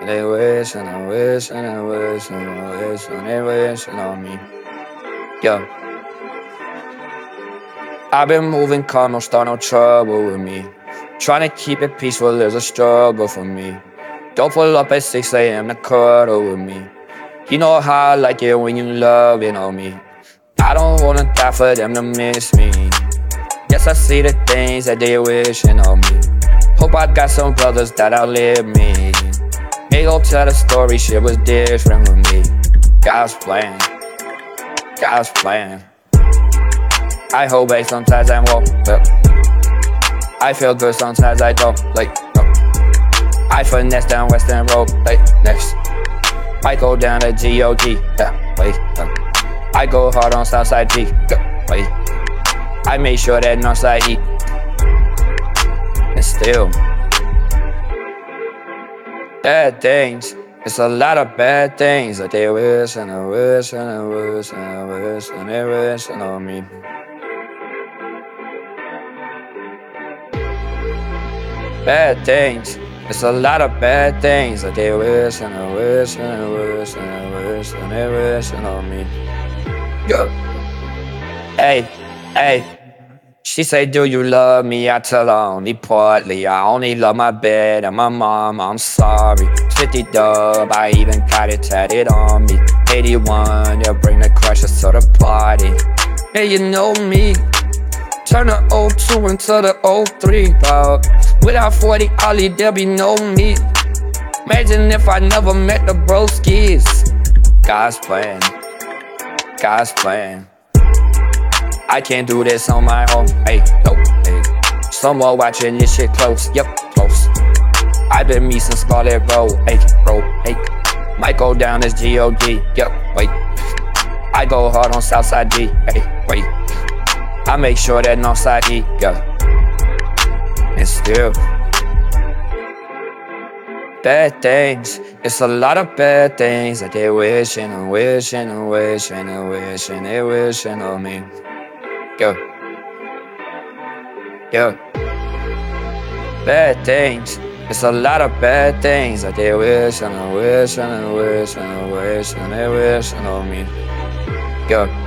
They wish and I wish and I wish and I wish and they wishing on me. Yeah. I've been moving calm, don't start no trouble with me. Trying to keep it peaceful is a struggle for me. Don't pull up at 6 a.m. to cuddle with me. You know how I like it when you loving on me. I don't wanna die for them to miss me. Yes, I see the things that they wishing on me. Hope I got some brothers that outlive me. They gon' tell the story, shit was different with me. God's plan, God's plan. I hold back sometimes I won't. I feel good sometimes I don't. I finesse down Western Road. Next, I go down to G.O.D. I go hard on Southside G. I make sure that Northside E. And still, bad things. It's a lot of bad things that they wish and I wish and I wish and I wish and they wishing on me. Bad things. It's a lot of bad things that they wish and I wish and I wish and I wish and they wishing on me. Yeah. Hey, hey. She say, do you love me? I tell her only partly. I only love my bed and my mom, I'm sorry. 50 dub, I even got it tatted on me. 81, they'll bring the crushes to the party. Hey, you know me. Turn the 02 into the 03, dog. Without 40 Ollie, there'll be no me. Imagine if I never met the broskies. God's plan, God's plan. I can't do this on my own, hey, no, hey. Someone watching this shit close, yep, close. I've been me since Scarlet Road, hey, bro, hey. Might go down as G.O.D., yep, wait. I go hard on Southside G, hey, wait. I make sure that Northside E, yeah. And still, bad things. It's a lot of bad things that they wishing and wishing and wishing and wishing they wishing on me. Yeah. Yeah. Bad things. It's a lot of bad things that they wish and I wish and I wish and I wish and they wishing on me. Yeah.